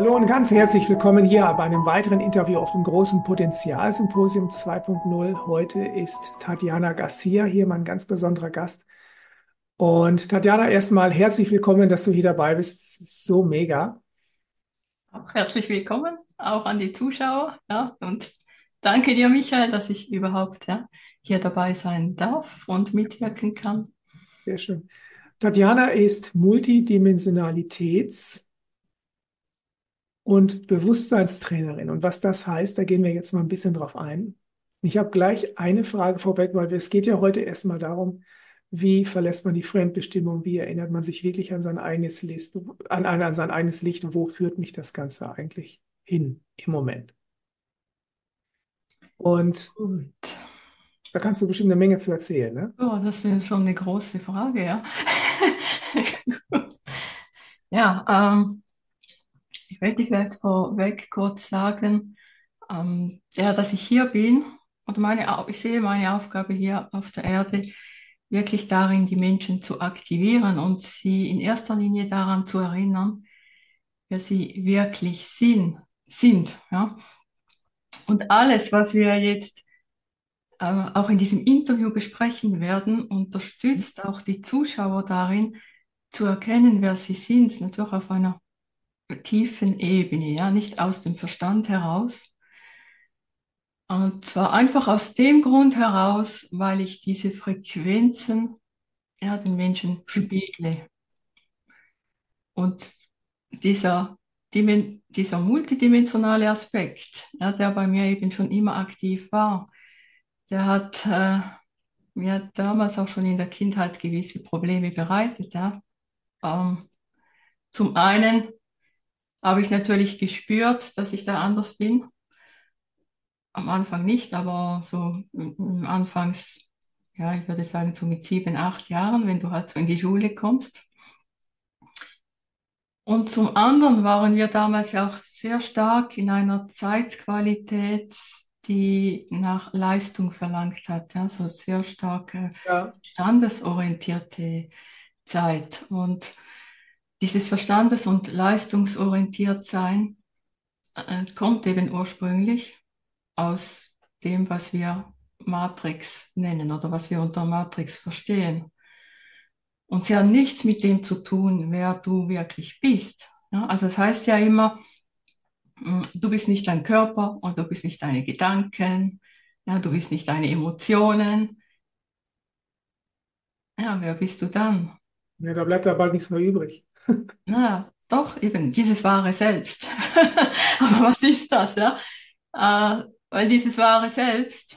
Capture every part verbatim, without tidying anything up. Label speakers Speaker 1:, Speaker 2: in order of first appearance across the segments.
Speaker 1: Hallo und ganz herzlich willkommen hier bei einem weiteren Interview auf dem großen Potenzialsymposium zwei Punkt null. Heute ist Tatjana Garcia hier, mein ganz besonderer Gast. Und Tatjana, erstmal herzlich willkommen, dass du hier dabei bist. Das ist so mega.
Speaker 2: Auch herzlich willkommen, auch an die Zuschauer, ja, und danke dir, Michael, dass ich überhaupt, ja, hier dabei sein darf und mitwirken kann.
Speaker 1: Sehr schön. Tatjana ist Multidimensionalitäts- und Bewusstseinstrainerin. Und was das heißt, da gehen wir jetzt mal ein bisschen drauf ein. Ich habe gleich eine Frage vorweg, weil es geht ja heute erstmal darum, wie verlässt man die Fremdbestimmung, wie erinnert man sich wirklich an sein eigenes Licht, an, an, an sein eigenes Licht und wo führt mich das Ganze eigentlich hin im Moment? Und
Speaker 2: Gut.
Speaker 1: da kannst du bestimmt eine Menge zu erzählen, ne?
Speaker 2: Oh, das ist schon eine große Frage, ja. Ja, ähm, ich möchte vielleicht vorweg kurz sagen, ähm, ja, dass ich hier bin, oder meine, Au- ich sehe meine Aufgabe hier auf der Erde wirklich darin, die Menschen zu aktivieren und sie in erster Linie daran zu erinnern, wer sie wirklich sind, sind, ja. Und alles, was wir jetzt äh, auch in diesem Interview besprechen werden, unterstützt auch die Zuschauer darin, zu erkennen, wer sie sind, natürlich auf einer tiefen Ebene, ja, nicht aus dem Verstand heraus. Und zwar einfach aus dem Grund heraus, weil ich diese Frequenzen, ja, den Menschen spiegle. Und dieser, Dimen dieser multidimensionale Aspekt, ja, der bei mir eben schon immer aktiv war, der hat äh, mir damals auch schon in der Kindheit gewisse Probleme bereitet. Ja. Ähm, zum einen habe ich natürlich gespürt, dass ich da anders bin. Am Anfang nicht, aber so im Anfangs, ja, ich würde sagen so mit sieben, acht Jahren, wenn du halt so in die Schule kommst. Und zum anderen waren wir damals ja auch sehr stark in einer Zeitqualität, die nach Leistung verlangt hat, ja, so sehr starke
Speaker 1: Ja.
Speaker 2: standesorientierte Zeit. Und dieses Verstandes- und leistungsorientiert sein äh, kommt eben ursprünglich aus dem, was wir Matrix nennen oder was wir unter Matrix verstehen. Und sie hat nichts mit dem zu tun, wer du wirklich bist. Ja, also das heißt ja immer, mh, du bist nicht dein Körper und du bist nicht deine Gedanken, ja, du bist nicht deine Emotionen. Ja, wer bist du dann?
Speaker 1: Ja, da bleibt ja bald nichts mehr übrig.
Speaker 2: Na, doch, eben dieses wahre Selbst. Aber was ist das, ja? Äh, weil dieses wahre Selbst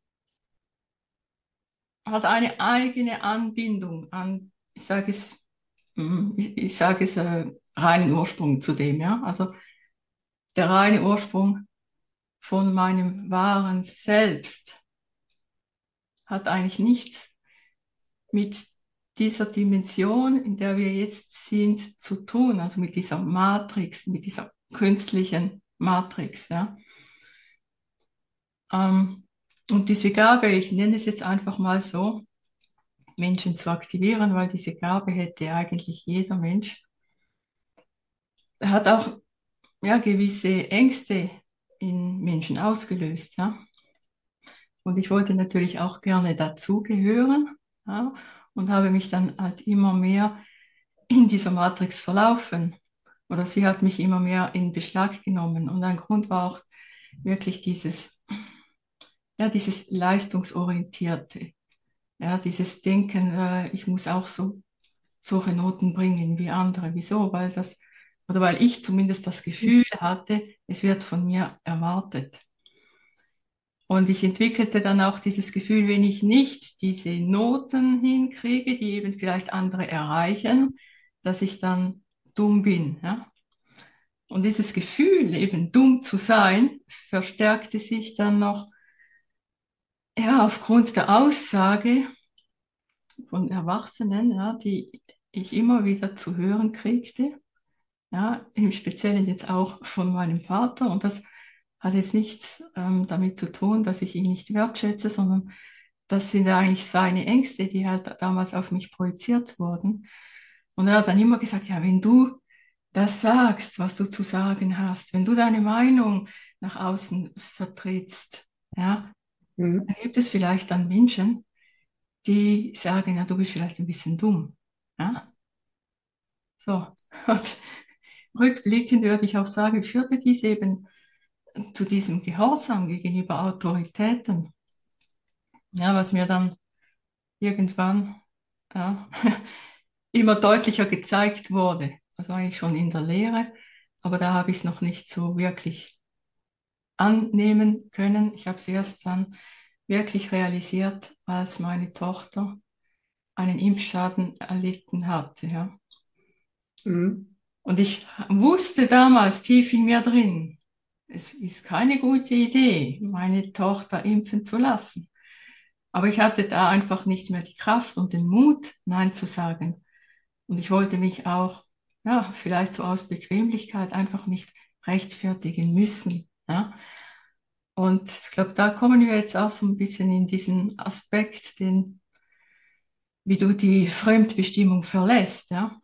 Speaker 2: hat eine eigene Anbindung an, ich sage es, mm, ich, ich sage es, äh, reinen Ursprung zu dem, ja. Also der reine Ursprung von meinem wahren Selbst hat eigentlich nichts mit dieser Dimension, in der wir jetzt sind, zu tun, also mit dieser Matrix, mit dieser künstlichen Matrix, ja. Ähm, und diese Gabe, ich nenne es jetzt einfach mal so, Menschen zu aktivieren, weil diese Gabe hätte eigentlich jeder Mensch. Er hat auch ja gewisse Ängste in Menschen ausgelöst, ja. Und ich wollte natürlich auch gerne dazugehören, ja, und habe mich dann halt immer mehr in dieser Matrix verlaufen. Oder sie hat mich immer mehr in Beschlag genommen. Und ein Grund war auch wirklich dieses, ja, dieses leistungsorientierte, ja, dieses Denken, äh, ich muss auch so solche Noten bringen wie andere. Wieso? Weil das, oder weil ich zumindest das Gefühl hatte, es wird von mir erwartet. Und ich entwickelte dann auch dieses Gefühl, wenn ich nicht diese Noten hinkriege, die eben vielleicht andere erreichen, dass ich dann dumm bin, ja. Und dieses Gefühl, eben dumm zu sein, verstärkte sich dann noch, ja, aufgrund der Aussage von Erwachsenen, ja, die ich immer wieder zu hören kriegte. Ja, im Speziellen jetzt auch von meinem Vater. Und das hat jetzt nichts ähm, damit zu tun, dass ich ihn nicht wertschätze, sondern das sind ja eigentlich seine Ängste, die halt damals auf mich projiziert wurden. Und er hat dann immer gesagt, ja, wenn du das sagst, was du zu sagen hast, wenn du deine Meinung nach außen vertrittst, ja,
Speaker 1: Mhm.
Speaker 2: dann gibt es vielleicht dann Menschen, die sagen, ja, du bist vielleicht ein bisschen dumm, ja, so. Und rückblickend würde ich auch sagen, führte dies eben zu diesem Gehorsam gegenüber Autoritäten, ja, was mir dann irgendwann, ja, immer deutlicher gezeigt wurde. Das war eigentlich schon in der Lehre, aber da habe ich es noch nicht so wirklich annehmen können. Ich habe es erst dann wirklich realisiert, als meine Tochter einen Impfschaden erlitten hatte, ja.
Speaker 1: Mhm.
Speaker 2: Und ich wusste damals tief in mir drin, es ist keine gute Idee, meine Tochter impfen zu lassen. Aber ich hatte da einfach nicht mehr die Kraft und den Mut, Nein zu sagen. Und ich wollte mich auch, ja, vielleicht so aus Bequemlichkeit einfach nicht rechtfertigen müssen, ja. Und ich glaube, da kommen wir jetzt auch so ein bisschen in diesen Aspekt, den, wie du die Fremdbestimmung verlässt, ja.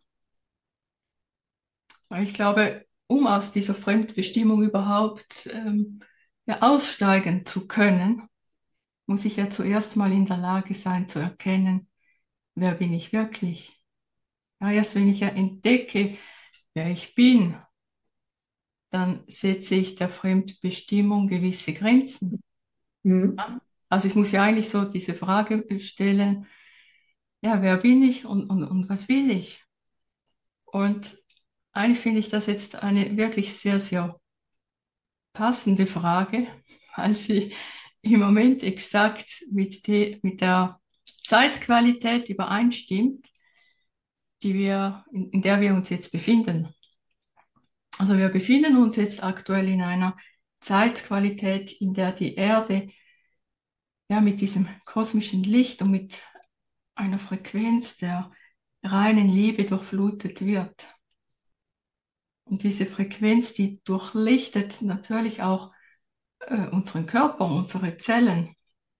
Speaker 2: Weil ich glaube, um aus dieser Fremdbestimmung überhaupt ähm, ja, aussteigen zu können, muss ich ja zuerst mal in der Lage sein zu erkennen, wer bin ich wirklich. Ja, erst wenn ich ja entdecke, wer ich bin, dann setze ich der Fremdbestimmung gewisse Grenzen.
Speaker 1: Mhm.
Speaker 2: Ja? Also ich muss ja eigentlich so diese Frage stellen, ja, wer bin ich und, und, und was will ich? Und eigentlich finde ich das jetzt eine wirklich sehr, sehr passende Frage, weil sie im Moment exakt mit, die, mit der Zeitqualität übereinstimmt, die wir, in, in der wir uns jetzt befinden. Also wir befinden uns jetzt aktuell in einer Zeitqualität, in der die Erde ja mit diesem kosmischen Licht und mit einer Frequenz der reinen Liebe durchflutet wird. Und diese Frequenz, die durchlichtet natürlich auch äh, unseren Körper, unsere Zellen.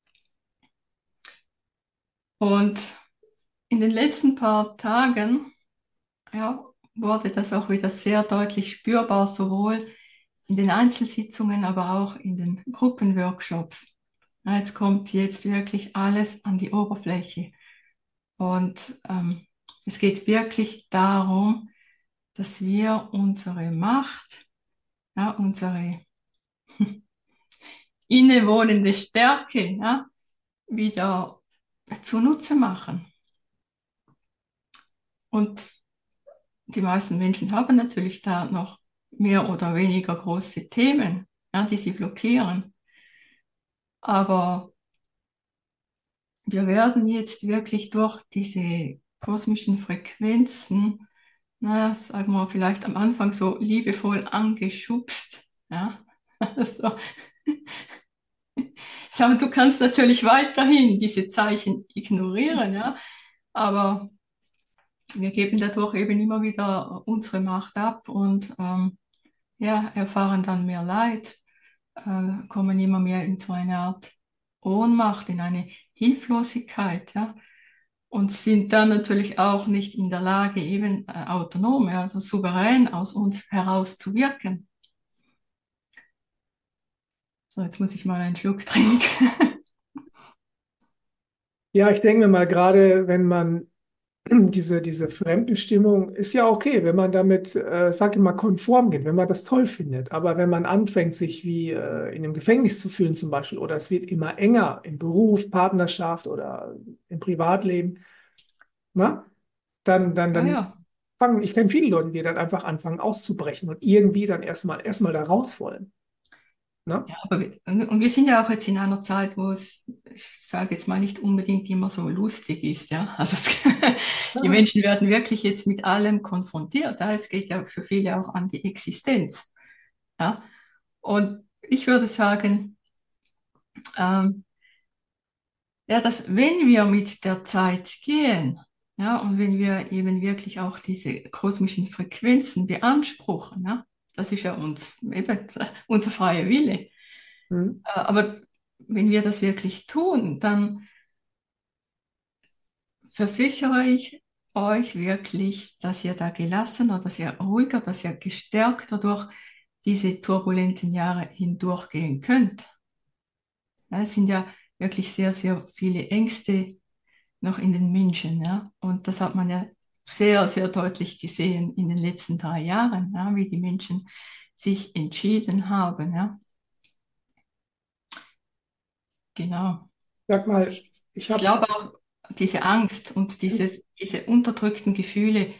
Speaker 2: Und in den letzten paar Tagen, ja, wurde das auch wieder sehr deutlich spürbar, sowohl in den Einzelsitzungen, aber auch in den Gruppenworkshops. Ja, es kommt jetzt wirklich alles an die Oberfläche. Und ähm, es geht wirklich darum, dass wir unsere Macht, ja, unsere innewohnende Stärke, ja, wieder zunutze machen. Und die meisten Menschen haben natürlich da noch mehr oder weniger große Themen, ja, die sie blockieren. Aber wir werden jetzt wirklich durch diese kosmischen Frequenzen, na, sagen wir vielleicht am Anfang so liebevoll angeschubst, ja. Also, aber du kannst natürlich weiterhin diese Zeichen ignorieren, ja. Aber wir geben dadurch eben immer wieder unsere Macht ab und ähm, ja, erfahren dann mehr Leid, äh, kommen immer mehr in so eine Art Ohnmacht, in eine Hilflosigkeit, ja, und sind dann natürlich auch nicht in der Lage, eben äh, autonom, ja, also souverän aus uns heraus zu wirken. So, jetzt muss ich mal einen Schluck trinken.
Speaker 1: Ja, ich denke mir mal, gerade wenn man diese, diese Fremdbestimmung ist ja okay, wenn man damit, äh, sag ich mal, konform geht, wenn man das toll findet. Aber wenn man anfängt, sich wie äh, in einem Gefängnis zu fühlen zum Beispiel, oder es wird immer enger im Beruf, Partnerschaft oder im Privatleben, na, dann, dann,
Speaker 2: Ja,
Speaker 1: dann
Speaker 2: ja.
Speaker 1: fangen, ich kenne viele Leute, die dann einfach anfangen auszubrechen und irgendwie dann erstmal, erstmal da raus wollen. Na?
Speaker 2: Ja, aber wir, und wir sind ja auch jetzt in einer Zeit, wo es, ich sage jetzt mal, nicht unbedingt immer so lustig ist, ja. Also es, die
Speaker 1: Ja.
Speaker 2: Menschen werden wirklich jetzt mit allem konfrontiert. Ja? Es geht ja für viele auch an die Existenz. Ja. Und ich würde sagen, ähm, ja, dass wenn wir mit der Zeit gehen, ja, und wenn wir eben wirklich auch diese kosmischen Frequenzen beanspruchen, ja, das ist ja uns eben unser freier Wille.
Speaker 1: Hm.
Speaker 2: Äh, Aber wenn wir das wirklich tun, dann versichere ich, euch wirklich, dass ihr da gelassener, dass ihr ruhiger, dass ihr gestärkter durch diese turbulenten Jahre hindurchgehen könnt. Ja, es sind ja wirklich sehr, sehr viele Ängste noch in den Menschen, ja. Und das hat man ja sehr, sehr deutlich gesehen in den letzten drei Jahren, ja, wie die Menschen sich entschieden haben, ja. Genau.
Speaker 1: Sag mal, ich
Speaker 2: Ich
Speaker 1: habe,
Speaker 2: glaube auch, diese Angst und dieses, diese unterdrückten Gefühle,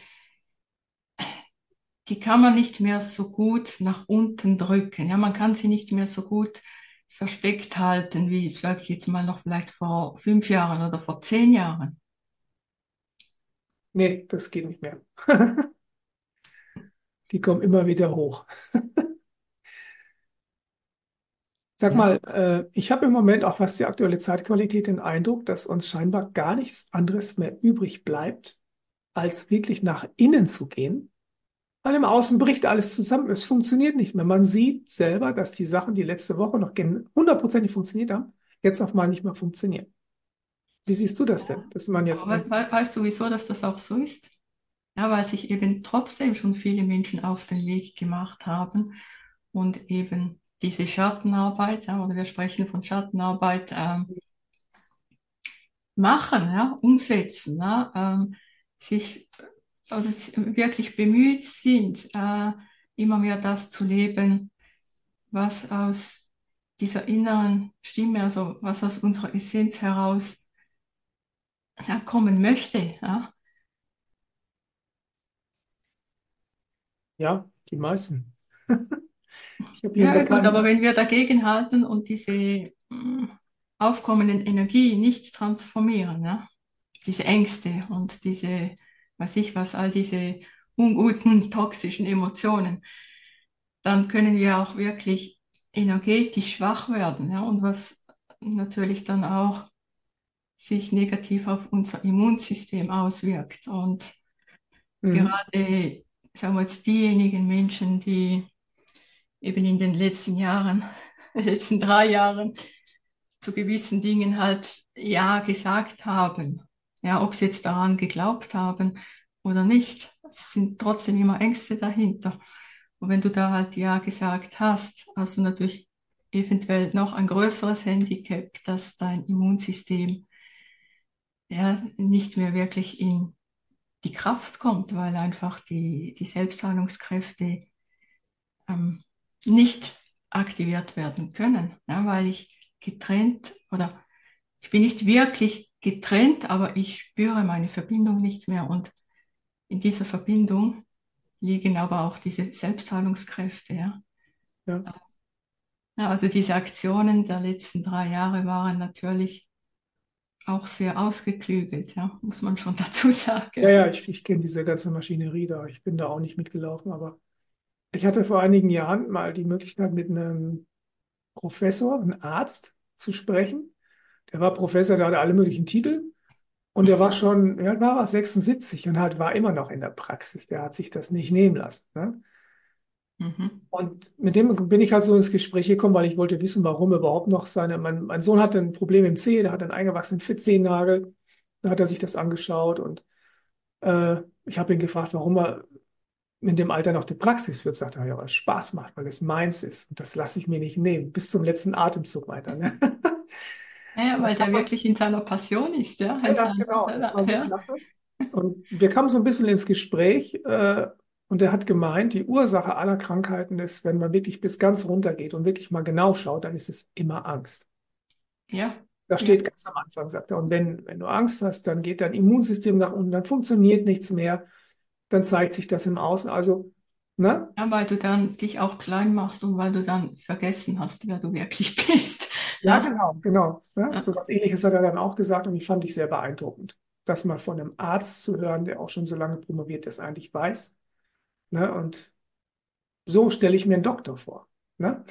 Speaker 2: die kann man nicht mehr so gut nach unten drücken. Ja, man kann sie nicht mehr so gut versteckt halten, wie, sage ich jetzt mal, noch vielleicht vor fünf Jahren oder vor zehn Jahren.
Speaker 1: nee, das geht nicht mehr. Die kommen immer wieder hoch. Sag
Speaker 2: Ja.
Speaker 1: mal, äh, ich habe im Moment auch, was die aktuelle Zeitqualität, den Eindruck, dass uns scheinbar gar nichts anderes mehr übrig bleibt, als wirklich nach innen zu gehen. Weil im Außen bricht alles zusammen. Es funktioniert nicht mehr. Man sieht selber, dass die Sachen, die letzte Woche noch gen- hundertprozentig funktioniert haben, jetzt auf einmal nicht mehr funktionieren. Wie siehst du das denn? Dass man jetzt
Speaker 2: Aber we
Speaker 1: ein,
Speaker 2: we weißt du, wieso, dass das auch so ist? Ja, weil sich eben trotzdem schon viele Menschen auf den Weg gemacht haben und eben diese Schattenarbeit, ja, oder wir sprechen von Schattenarbeit, ähm, machen, ja, umsetzen, ja, ähm, sich oder s- wirklich bemüht sind, äh, immer mehr das zu leben, was aus dieser inneren Stimme, also was aus unserer Essenz heraus ja, kommen möchte. Ja.
Speaker 1: ja, die meisten. Ich habe hier einen
Speaker 2: Ja, gut, aber
Speaker 1: Bekannten.
Speaker 2: wenn wir dagegen halten und diese mh, aufkommenden Energie nicht transformieren, ja, diese Ängste und diese, weiß ich was, all diese unguten, toxischen Emotionen, dann können wir auch wirklich energetisch schwach werden, ja, und was natürlich dann auch sich negativ auf unser Immunsystem auswirkt. Und
Speaker 1: Mhm.
Speaker 2: gerade, sagen wir jetzt, diejenigen Menschen, die eben in den letzten Jahren, letzten drei Jahren zu gewissen Dingen halt Ja gesagt haben. Ja, ob sie jetzt daran geglaubt haben oder nicht. Es sind trotzdem immer Ängste dahinter. Und wenn du da halt Ja gesagt hast, hast du natürlich eventuell noch ein größeres Handicap, dass dein Immunsystem ja nicht mehr wirklich in die Kraft kommt, weil einfach die, die Selbstheilungskräfte ähm, nicht aktiviert werden können, ja, weil ich getrennt oder ich bin nicht wirklich getrennt, aber ich spüre meine Verbindung nicht mehr und in dieser Verbindung liegen aber auch diese Selbstheilungskräfte, ja.
Speaker 1: Ja.
Speaker 2: Ja, also diese Aktionen der letzten drei Jahre waren natürlich auch sehr ausgeklügelt, ja, muss man schon dazu
Speaker 1: Ja,
Speaker 2: sagen.
Speaker 1: ja, ich, ich kenne diese ganze Maschinerie da. Ich bin da auch nicht mitgelaufen, aber ich hatte vor einigen Jahren mal die Möglichkeit, mit einem Professor, einem Arzt zu sprechen. Der war Professor, der hatte alle möglichen Titel und der war schon, wie alt war er, sechsundsiebzig und halt war immer noch in der Praxis. Der hat sich das nicht nehmen lassen. Ne?
Speaker 2: Mhm.
Speaker 1: Und mit dem bin ich halt so ins Gespräch gekommen, weil ich wollte wissen, warum überhaupt noch seine, mein, mein Sohn hatte ein Problem im Zeh, der hat einen eingewachsenen Zehennagel. Da hat er sich das angeschaut und äh, ich habe ihn gefragt, warum er in dem Alter noch die Praxis führt. Sagt er, ja, weil es Spaß macht, weil es meins ist. Und das lasse ich mir nicht nehmen, bis zum letzten Atemzug weiter. Ne?
Speaker 2: Ja,
Speaker 1: Und da
Speaker 2: weil
Speaker 1: kam
Speaker 2: der
Speaker 1: man,
Speaker 2: wirklich in seiner Passion ist, ja,
Speaker 1: ja,
Speaker 2: in
Speaker 1: ja, genau, das war
Speaker 2: seiner,
Speaker 1: so
Speaker 2: ja.
Speaker 1: klasse. Und wir kamen so ein bisschen ins Gespräch, äh, und er hat gemeint, die Ursache aller Krankheiten ist, wenn man wirklich bis ganz runter geht und wirklich mal genau schaut, dann ist es immer Angst.
Speaker 2: Ja,
Speaker 1: Das
Speaker 2: ja.
Speaker 1: steht ganz am Anfang, sagt er. Und wenn, wenn du Angst hast, dann geht dein Immunsystem nach unten, dann funktioniert nichts mehr, dann zeigt sich das im Außen. Also, ne?
Speaker 2: Ja, weil du dann dich auch klein machst und weil du dann vergessen hast, wer du wirklich bist.
Speaker 1: Ja,
Speaker 2: Ja,
Speaker 1: genau, genau. Ja,
Speaker 2: ja,
Speaker 1: so was Ähnliches hat er dann auch gesagt und ich fand ich sehr beeindruckend, das mal von einem Arzt zu hören, der auch schon so lange promoviert ist, eigentlich weiß. Ne? Und so stelle ich mir einen Doktor vor. Ne?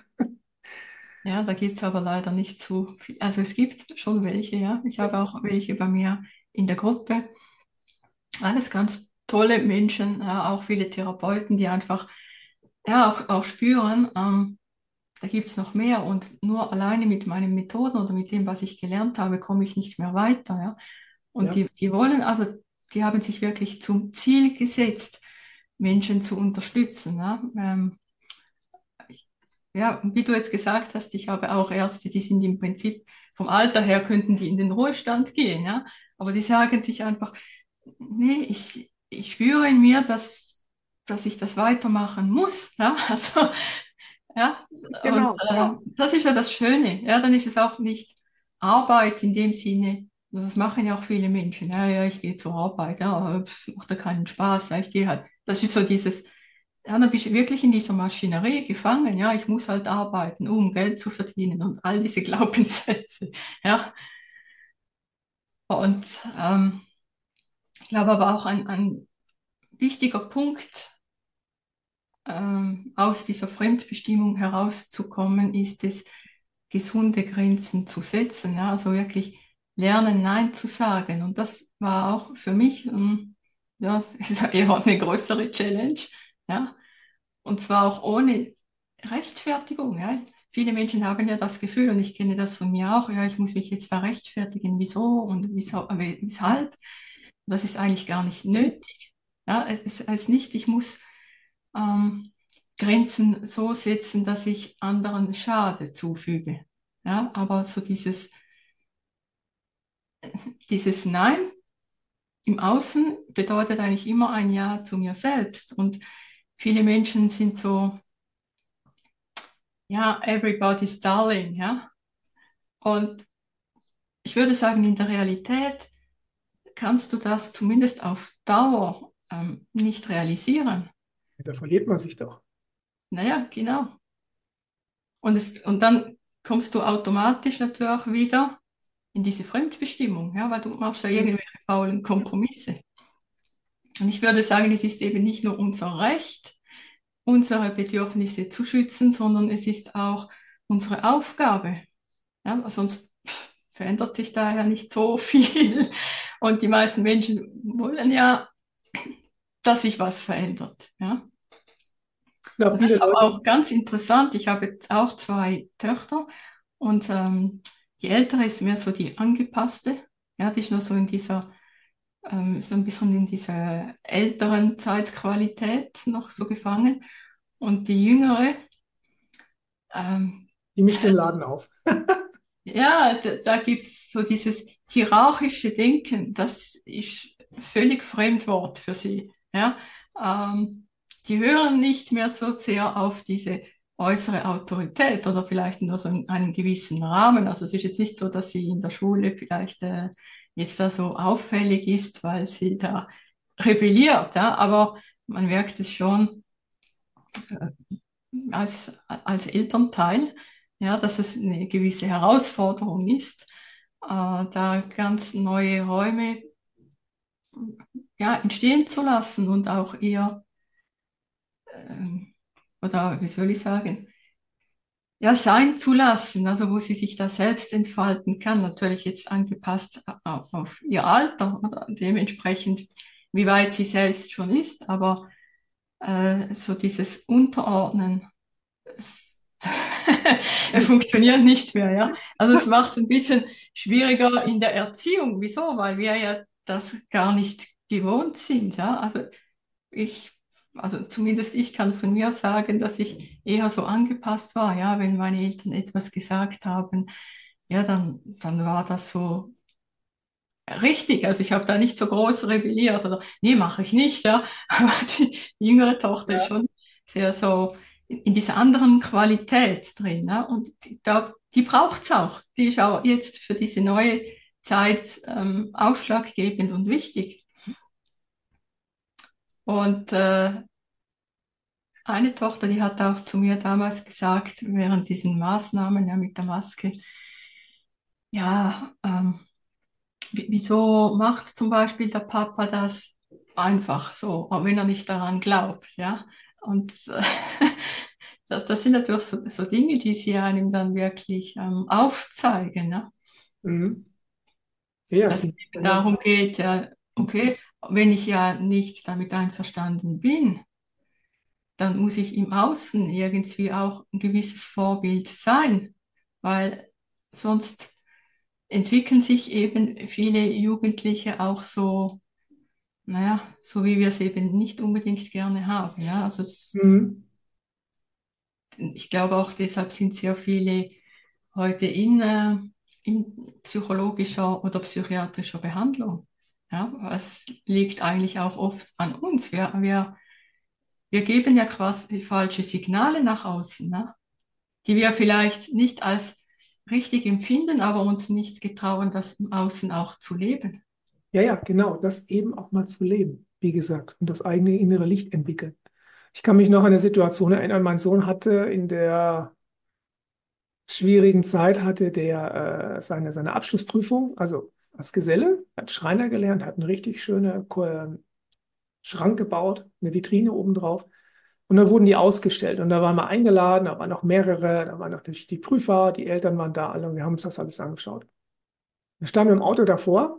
Speaker 2: ja, da gibt's aber leider nicht so viel. Also es gibt schon welche, ja. Ich habe auch welche bei mir in der Gruppe. Alles ganz tolle Menschen, ja, auch viele Therapeuten, die einfach ja auch, auch spüren, ähm, da gibt's noch mehr und nur alleine mit meinen Methoden oder mit dem, was ich gelernt habe, komme ich nicht mehr weiter, ja. Und
Speaker 1: Ja,
Speaker 2: die, die wollen, also die haben sich wirklich zum Ziel gesetzt, Menschen zu unterstützen. Ja, ähm, ich, ja, und wie du jetzt gesagt hast, ich habe auch Ärzte, die sind im Prinzip vom Alter her könnten die in den Ruhestand gehen, ja, aber die sagen sich einfach, nee, ich, ich spüre in mir, dass, dass ich das weitermachen muss, ja, also, ja, und
Speaker 1: Genau,
Speaker 2: äh,
Speaker 1: ja.
Speaker 2: das ist ja das Schöne, ja, dann ist es auch nicht Arbeit in dem Sinne, das machen ja auch viele Menschen, ja, ja, ich gehe zur Arbeit, ja, das macht ja keinen Spaß, ja, ich gehe halt, das ist so dieses, ja, dann bist du wirklich in dieser Maschinerie gefangen, ja, ich muss halt arbeiten, um Geld zu verdienen und all diese Glaubenssätze, ja, und ähm, ich glaube aber auch ein, ein wichtiger Punkt, ähm, aus dieser Fremdbestimmung herauszukommen, ist es, gesunde Grenzen zu setzen, ja, also wirklich lernen, Nein zu sagen. Und das war auch für mich, ähm, ja, es ist eher eine größere Challenge, ja, und zwar auch ohne Rechtfertigung, ja. Viele Menschen haben ja das Gefühl, und ich kenne das von mir auch, ja, ich muss mich jetzt da rechtfertigen, wieso und wieso, äh, weshalb. Das ist eigentlich gar nicht nötig. Ja, es heißt nicht, ich muss ähm, Grenzen so setzen, dass ich anderen Schade zufüge. Ja, aber so dieses, dieses Nein im Außen bedeutet eigentlich immer ein Ja zu mir selbst. Und viele Menschen sind so, ja, everybody's darling, ja. Und ich würde sagen, in der Realität kannst du das zumindest auf Dauer ähm, nicht realisieren.
Speaker 1: Da verliert man sich doch.
Speaker 2: Naja, genau. Und es, und dann kommst du automatisch natürlich auch wieder in diese Fremdbestimmung, ja, weil du machst ja irgendwelche faulen Kompromisse. Und ich würde sagen, es ist eben nicht nur unser Recht, unsere Bedürfnisse zu schützen, sondern es ist auch unsere Aufgabe. Ja, sonst verändert sich da ja nicht so viel. Und die meisten Menschen wollen ja, dass sich was verändert. Ja.
Speaker 1: Ich glaube,
Speaker 2: Das ist
Speaker 1: viele
Speaker 2: aber
Speaker 1: Leute,
Speaker 2: auch ganz interessant. Ich habe jetzt auch zwei Töchter und ähm, die ältere ist mehr so die angepasste. Ja, die ist nur so in dieser, ähm, so ein bisschen in dieser älteren Zeitqualität noch so gefangen. Und die jüngere, ähm,
Speaker 1: die mischt den Laden auf.
Speaker 2: ja, da, da gibt's so dieses hierarchische Denken. Das ist völlig Fremdwort für sie. Ja, ähm, die hören nicht mehr so sehr auf diese äußere Autorität oder vielleicht nur so in einem gewissen Rahmen. Also es ist jetzt nicht so, dass sie in der Schule vielleicht äh, jetzt da so auffällig ist, weil sie da rebelliert. Ja, aber man merkt es schon äh, als, als Elternteil, ja, dass es eine gewisse Herausforderung ist, äh, da ganz neue Räume ja, entstehen zu lassen und auch eher, ähm, oder wie soll ich sagen, ja, sein zu lassen, also wo sie sich da selbst entfalten kann, natürlich jetzt angepasst auf, auf ihr Alter oder dementsprechend, wie weit sie selbst schon ist, aber äh, so dieses Unterordnen, es, es funktioniert nicht mehr, ja. Also es macht es ein bisschen schwieriger in der Erziehung. Wieso? Weil wir ja das gar nicht gewohnt sind, ja. Also ich, also zumindest ich kann von mir sagen, dass ich eher so angepasst war, ja. Wenn meine Eltern etwas gesagt haben, ja, dann, dann war das so richtig. Also ich habe da nicht so groß rebelliert oder nee, mache ich nicht, ja. Aber die, die jüngere Tochter ist
Speaker 1: Ja.
Speaker 2: schon sehr so in, in dieser anderen Qualität drin, ja. Und ich glaube, die braucht's auch. Die ist auch jetzt für diese neue Zeit ähm, ausschlaggebend und wichtig. Und äh, eine Tochter, die hat auch zu mir damals gesagt, während diesen Maßnahmen ja mit der Maske, ja, ähm, wieso macht zum Beispiel der Papa das einfach so, auch wenn er nicht daran glaubt, ja? Und äh, das, das sind natürlich so, so Dinge, die sie einem dann wirklich ähm, aufzeigen, ne?
Speaker 1: Mhm. Ja,
Speaker 2: Dass es
Speaker 1: finde
Speaker 2: eben
Speaker 1: ich.
Speaker 2: darum geht, ja, okay, wenn ich ja nicht damit einverstanden bin, dann muss ich im Außen irgendwie auch ein gewisses Vorbild sein, weil sonst entwickeln sich eben viele Jugendliche auch so naja, so wie wir es eben nicht unbedingt gerne haben. Ja, also es,
Speaker 1: Mhm.
Speaker 2: ich glaube auch deshalb sind sehr viele heute in, äh, in psychologischer oder psychiatrischer Behandlung. Ja, es liegt eigentlich auch oft an uns. Wir, wir, wir geben ja quasi falsche Signale nach außen, ne? Die wir vielleicht nicht als richtig empfinden, aber uns nicht getrauen, das im Außen auch zu leben.
Speaker 1: Ja, ja, genau, das eben auch mal zu leben, wie gesagt, und das eigene innere Licht entwickeln. Ich kann mich noch an eine Situation erinnern, mein Sohn hatte in der schwierigen Zeit hatte der äh, seine, seine Abschlussprüfung, also als Geselle, hat Schreiner gelernt, hat eine richtig schöne Ko- äh, Schrank gebaut, eine Vitrine obendrauf. Und dann wurden die ausgestellt und da waren wir eingeladen, da waren noch mehrere, da waren noch natürlich die Prüfer, die Eltern waren da alle und wir haben uns das alles angeschaut. Wir standen im Auto davor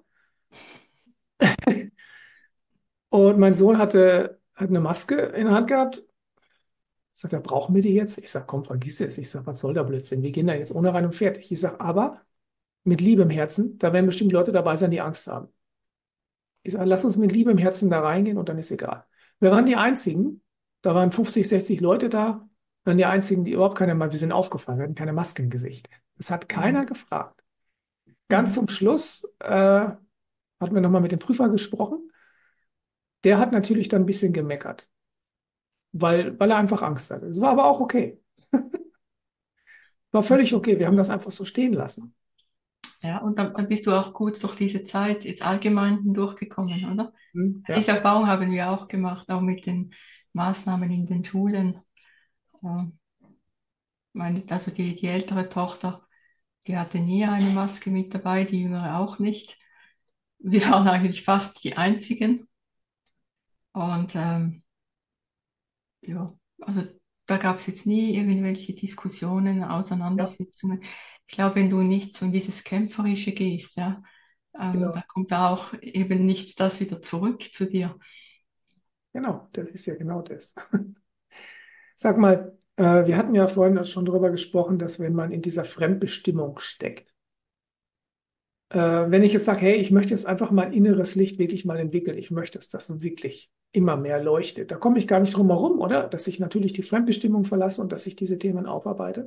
Speaker 1: und mein Sohn hatte, hat eine Maske in der Hand gehabt. Sagt er, brauchen wir die jetzt? Ich sag, komm, vergiss es. Ich sag, was soll der Blödsinn? Wir gehen da jetzt ohne rein und fertig. Ich sag, aber mit Liebe im Herzen, da werden bestimmt Leute dabei sein, die Angst haben. Ich sage, lass uns mit Liebe im Herzen da reingehen und dann ist egal. Wir waren die Einzigen, da waren fünfzig, sechzig Leute da, wir waren die Einzigen, die überhaupt keine, wir sind aufgefallen, wir hatten keine Maske im Gesicht. Es hat keiner
Speaker 2: Mhm.
Speaker 1: gefragt. Ganz
Speaker 2: Mhm.
Speaker 1: zum Schluss äh, hatten wir nochmal mit dem Prüfer gesprochen. Der hat natürlich dann ein bisschen gemeckert, weil, weil er einfach Angst hatte. Es war aber auch okay. War völlig okay. Wir haben das einfach so stehen lassen.
Speaker 2: Ja, und dann, dann bist du auch gut durch diese Zeit jetzt allgemein hindurchgekommen, oder?
Speaker 1: Hm,
Speaker 2: Diese
Speaker 1: ja,
Speaker 2: Erfahrung haben wir auch gemacht, auch mit den Maßnahmen in den Schulen. Ja, meine, also die, die ältere Tochter, die hatte nie eine Maske mit dabei, die jüngere auch nicht. Wir waren eigentlich fast die einzigen. Und ähm, ja, also da gab es jetzt nie irgendwelche Diskussionen,
Speaker 1: ja,
Speaker 2: Auseinandersetzungen. Ich glaube, wenn du nicht so in dieses Kämpferische gehst, ja, ähm, da
Speaker 1: genau.
Speaker 2: kommt da auch eben nicht das wieder zurück zu dir.
Speaker 1: Genau, das ist ja genau das. Sag mal, äh, wir hatten ja vorhin schon darüber gesprochen, dass wenn man in dieser Fremdbestimmung steckt, äh, wenn ich jetzt sage, hey, ich möchte jetzt einfach mein inneres Licht wirklich mal entwickeln, ich möchte, dass das wirklich immer mehr leuchtet, da komme ich gar nicht drum herum, oder? Dass ich natürlich die Fremdbestimmung verlasse und dass ich diese Themen aufarbeite.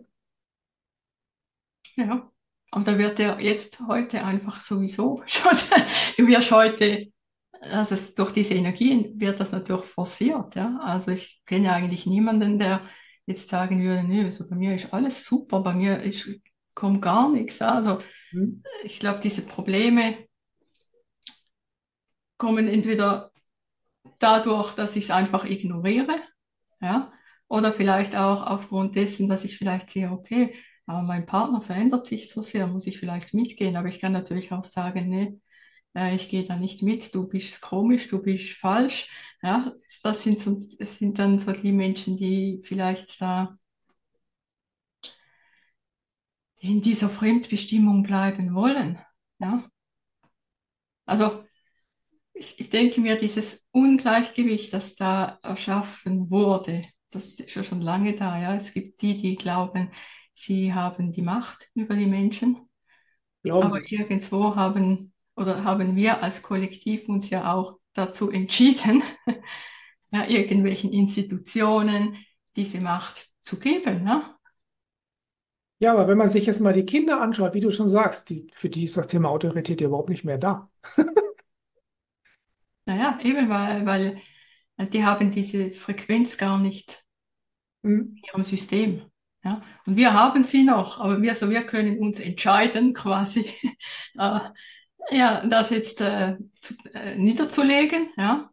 Speaker 2: Ja. Und da wird ja jetzt heute einfach sowieso schon, du wirst heute, also es- durch diese Energien wird das natürlich forciert, ja. Also ich kenne eigentlich niemanden, der jetzt sagen würde, nö, also bei mir ist alles super, bei mir ist, kommt gar nichts, ja. Also
Speaker 1: Hm?
Speaker 2: ich glaube, diese Probleme kommen entweder dadurch, dass ich es einfach ignoriere, ja, oder vielleicht auch aufgrund dessen, dass ich vielleicht sehe, okay, aber mein Partner verändert sich so sehr, muss ich vielleicht mitgehen. Aber ich kann natürlich auch sagen, nee, äh, ich gehe da nicht mit, du bist komisch, du bist falsch. Ja, das sind, so, das sind dann so die Menschen, die vielleicht da in dieser Fremdbestimmung bleiben wollen. Ja, also ich, ich denke mir, dieses Ungleichgewicht, das da erschaffen wurde, das ist ja schon lange da. Ja, es gibt die, die glauben, sie haben die Macht über die Menschen,
Speaker 1: Glauben
Speaker 2: aber
Speaker 1: Sie.
Speaker 2: irgendwo haben oder haben wir als Kollektiv uns ja auch dazu entschieden, ja, irgendwelchen Institutionen diese Macht zu geben. Ne?
Speaker 1: Ja, aber wenn man sich jetzt mal die Kinder anschaut, wie du schon sagst, die, für die ist das Thema Autorität ja überhaupt nicht mehr da.
Speaker 2: Naja, eben weil, weil die haben diese Frequenz gar nicht
Speaker 1: Hm?
Speaker 2: in ihrem System. Ja? Und wir haben sie noch, aber wir, also wir können uns entscheiden, quasi, äh, ja, das jetzt äh, zu, äh, niederzulegen, ja,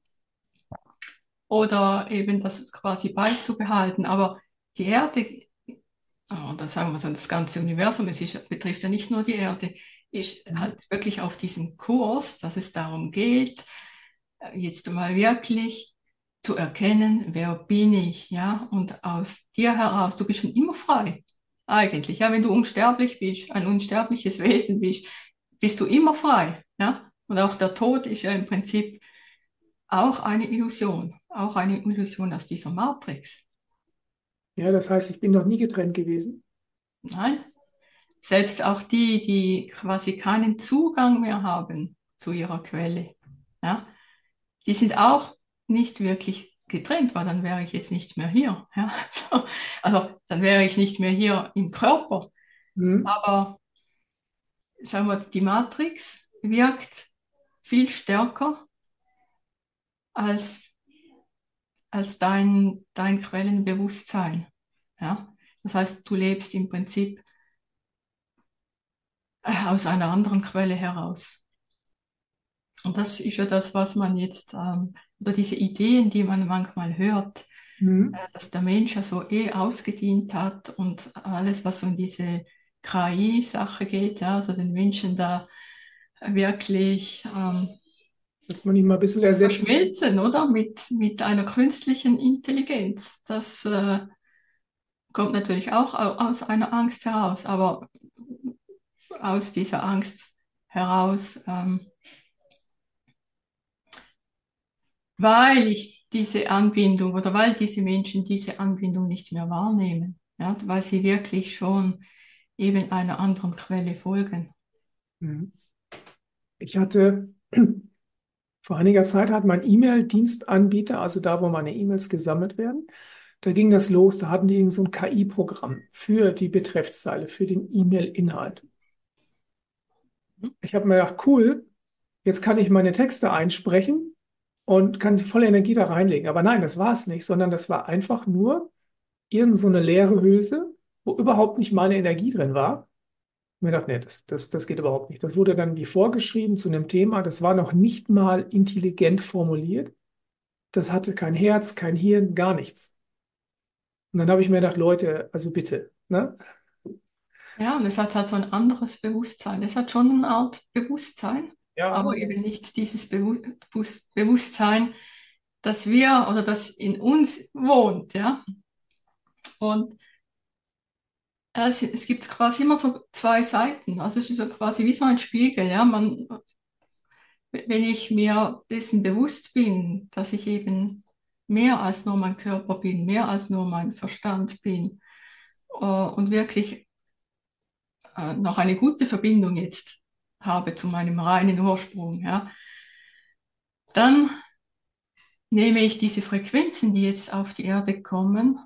Speaker 2: oder eben das quasi beizubehalten. Aber die Erde, oh, das sagen wir so, das ganze Universum, es ist, betrifft ja nicht nur die Erde, ist
Speaker 1: Mhm.
Speaker 2: halt wirklich auf diesem Kurs, dass es darum geht, äh, jetzt mal wirklich zu erkennen, wer bin ich, ja, und aus dir heraus, du bist schon immer frei, eigentlich, ja, wenn du unsterblich bist, ein unsterbliches Wesen bist, bist du immer frei, ja, und auch der Tod ist ja im Prinzip auch eine Illusion, auch eine Illusion aus dieser Matrix.
Speaker 1: Ja, das heißt, ich bin noch nie getrennt gewesen.
Speaker 2: Nein, selbst auch die, die quasi keinen Zugang mehr haben zu ihrer Quelle, ja, die sind auch nicht wirklich getrennt, weil dann wäre ich jetzt nicht mehr hier. Ja? Also dann wäre ich nicht mehr hier im Körper.
Speaker 1: Mhm.
Speaker 2: Aber sagen wir, die Matrix wirkt viel stärker als, als dein, dein Quellenbewusstsein. Ja? Das heißt, du lebst im Prinzip äh, aus einer anderen Quelle heraus. Und das ist ja das, was man jetzt, ähm, oder diese Ideen, die man manchmal hört,
Speaker 1: Mhm.
Speaker 2: äh, dass der Mensch ja so eh ausgedient hat und alles, was so in diese K I-Sache geht, ja, also den Menschen da wirklich ähm,
Speaker 1: Dass man ihn mal ein bisschen ersetzen.
Speaker 2: verschmelzen, oder? Mit, mit einer künstlichen Intelligenz. Das äh, kommt natürlich auch au- aus einer Angst heraus, aber aus dieser Angst heraus, ähm, weil ich diese Anbindung oder weil diese Menschen diese Anbindung nicht mehr wahrnehmen, ja, weil sie wirklich schon eben einer anderen Quelle folgen.
Speaker 1: Mhm. Ich hatte vor einiger Zeit hat mein E-Mail-Dienstanbieter, also da, wo meine E-Mails gesammelt werden, da ging das los, da hatten die irgend so ein K I-Programm für die Betreffzeile, für den E-Mail-Inhalt. Ich habe mir gedacht, cool, jetzt kann ich meine Texte einsprechen und kann die volle Energie da reinlegen. Aber nein, das war es nicht, sondern das war einfach nur irgend so eine leere Hülse, wo überhaupt nicht meine Energie drin war. Mir gedacht, nee, das, das, das geht überhaupt nicht. Das wurde dann wie vorgeschrieben zu einem Thema. Das war noch nicht mal intelligent formuliert. Das hatte kein Herz, kein Hirn, gar nichts. Und dann habe ich mir gedacht, Leute, also bitte, ne?
Speaker 2: Ja, und es hat halt so ein anderes Bewusstsein. Es hat schon eine Art Bewusstsein,
Speaker 1: Ja,
Speaker 2: aber eben nicht dieses Bewu Bewus- Bewusstsein, das wir oder das in uns wohnt, ja. Und äh, es, es gibt quasi immer so zwei Seiten. Also es ist so quasi wie so ein Spiegel, ja. Man, wenn ich mir dessen bewusst bin, dass ich eben mehr als nur mein Körper bin, mehr als nur mein Verstand bin, äh, und wirklich äh, noch eine gute Verbindung jetzt habe zu meinem reinen Ursprung, ja, dann nehme ich diese Frequenzen, die jetzt auf die Erde kommen,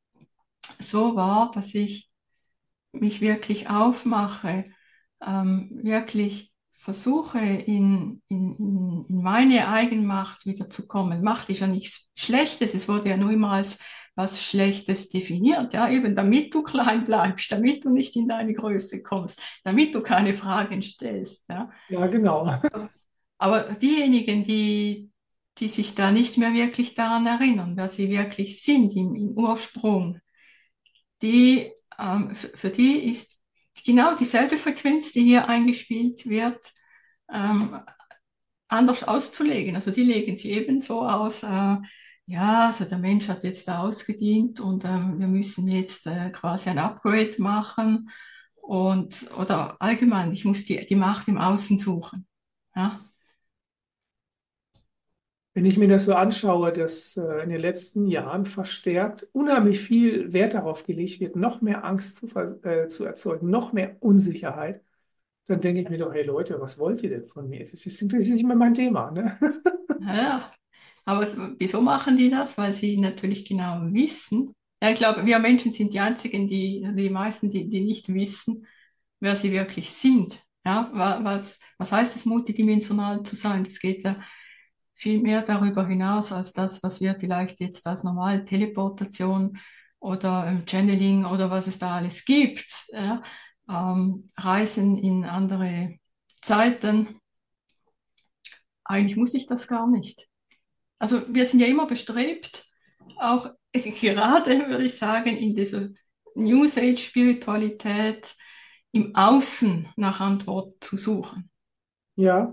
Speaker 2: so wahr, dass ich mich wirklich aufmache, ähm, wirklich versuche, in, in, in in meine Eigenmacht wieder zu kommen. Macht ist ja nichts Schlechtes, es wurde ja nur immer als was Schlechtes definiert, ja, eben damit du klein bleibst, damit du nicht in deine Größe kommst, damit du keine Fragen stellst, ja.
Speaker 1: ja, genau.
Speaker 2: Aber diejenigen, die, die sich da nicht mehr wirklich daran erinnern, wer sie wirklich sind im, im Ursprung, die, ähm, für, für die ist genau dieselbe Frequenz, die hier eingespielt wird, ähm, anders auszulegen. Also die legen sie ebenso aus, äh, ja, also der Mensch hat jetzt da ausgedient und ähm, wir müssen jetzt äh, quasi ein Upgrade machen und oder allgemein, ich muss die, die Macht im Außen suchen. Ja.
Speaker 1: Wenn ich mir das so anschaue, dass äh, in den letzten Jahren verstärkt unheimlich viel Wert darauf gelegt wird, noch mehr Angst zu, ver- äh, zu erzeugen, noch mehr Unsicherheit, dann denke ich mir doch, hey Leute, was wollt ihr denn von mir? Das ist, das ist nicht mehr mein Thema, ne?
Speaker 2: Ja, aber wieso machen die das? Weil sie natürlich genau wissen. Ja, ich glaube, wir Menschen sind die einzigen, die, die meisten, die, die nicht wissen, wer sie wirklich sind. Ja, wa- was, was heißt es, multidimensional zu sein? Das geht ja viel mehr darüber hinaus als das, was wir vielleicht jetzt als normale Teleportation oder ähm, Channeling oder was es da alles gibt. Ja, ähm, Reisen in andere Zeiten. Eigentlich muss ich das gar nicht. Also wir sind ja immer bestrebt, auch gerade, würde ich sagen, in dieser New Age Spiritualität im Außen nach Antwort zu suchen.
Speaker 1: Ja,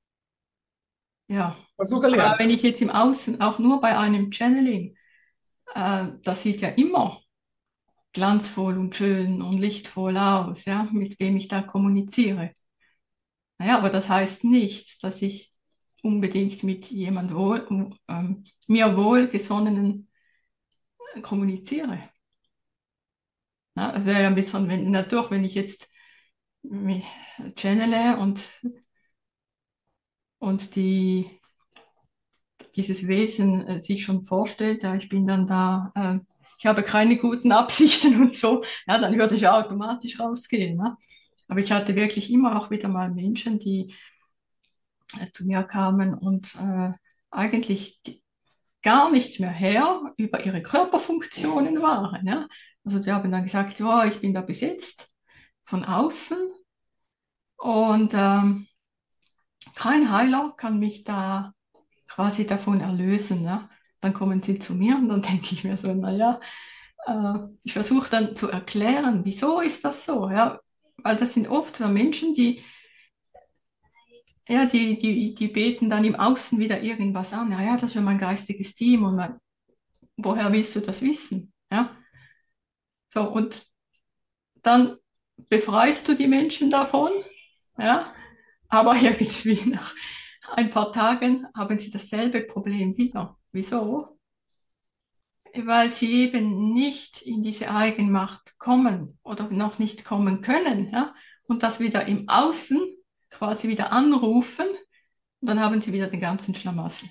Speaker 2: Ja.
Speaker 1: was so
Speaker 2: Aber
Speaker 1: gelernt.
Speaker 2: wenn ich jetzt im Außen, auch nur bei einem Channeling, äh, das sieht ja immer glanzvoll und schön und lichtvoll aus, ja, mit wem ich da kommuniziere. Naja, aber das heißt nicht, dass ich unbedingt mit jemand wohl, ähm, mir wohlgesonnenen kommuniziere. Ja, das wäre ja ein bisschen, wenn, natürlich, wenn ich jetzt mich channele und, und die, dieses Wesen äh, sich schon vorstellt, ja, ich bin dann da, äh, ich habe keine guten Absichten und so, ja, dann würde ich ja automatisch rausgehen. Ne? Aber ich hatte wirklich immer auch wieder mal Menschen, die äh, zu mir kamen und äh, eigentlich die, gar nichts mehr her über ihre Körperfunktionen waren. Ja? Also die haben dann gesagt, ja, ich bin da besetzt von außen und ähm, kein Heiler kann mich da quasi davon erlösen. Ja? Dann kommen sie zu mir und dann denke ich mir so, naja, äh, ich versuche dann zu erklären, wieso ist das so? Ja? Weil das sind oft so Menschen, die ja, die, die, die beten dann im Außen wieder irgendwas an. Ja, ja, das ist ja mein geistiges Team und mein, woher willst du das wissen? Ja, so, und dann befreist du die Menschen davon, ja, aber irgendwie nach ein paar Tagen haben sie dasselbe Problem wieder. Wieso? Weil sie eben nicht in diese Eigenmacht kommen oder noch nicht kommen können, ja, und das wieder im Außen quasi wieder anrufen, und dann haben sie wieder den ganzen Schlamassel.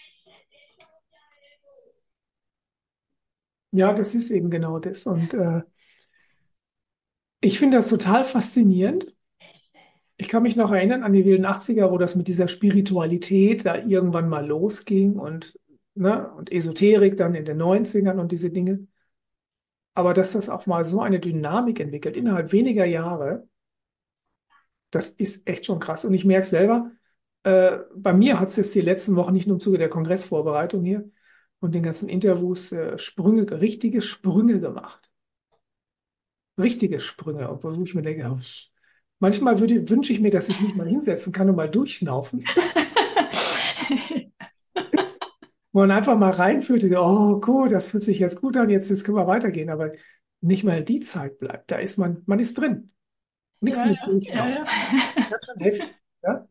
Speaker 1: Ja, das ist eben genau das. Und äh, ich finde das total faszinierend. Ich kann mich noch erinnern an die wilden Achtziger, wo das mit dieser Spiritualität da irgendwann mal losging und, ne, und Esoterik dann in den Neunzigern und diese Dinge. Aber dass das auch mal so eine Dynamik entwickelt innerhalb weniger Jahre, das ist echt schon krass. Und ich merke selber, äh, bei mir hat es jetzt die letzten Wochen nicht nur im Zuge der Kongressvorbereitung hier und den ganzen Interviews äh, Sprünge, richtige Sprünge gemacht. Richtige Sprünge, obwohl ich mir denke, oh, manchmal würde, wünsche ich mir, dass ich mich mal hinsetzen kann und mal durchschnaufen. Wo man einfach mal reinfühlt, oh cool, das fühlt sich jetzt gut an, jetzt, jetzt können wir weitergehen. Aber nicht mal die Zeit bleibt. Da ist man, man ist drin. Nichts
Speaker 2: Ja,
Speaker 1: mit
Speaker 2: ja, ja,
Speaker 1: durchschnaufen.
Speaker 2: ja.
Speaker 1: Das ist schon heftig. Ja?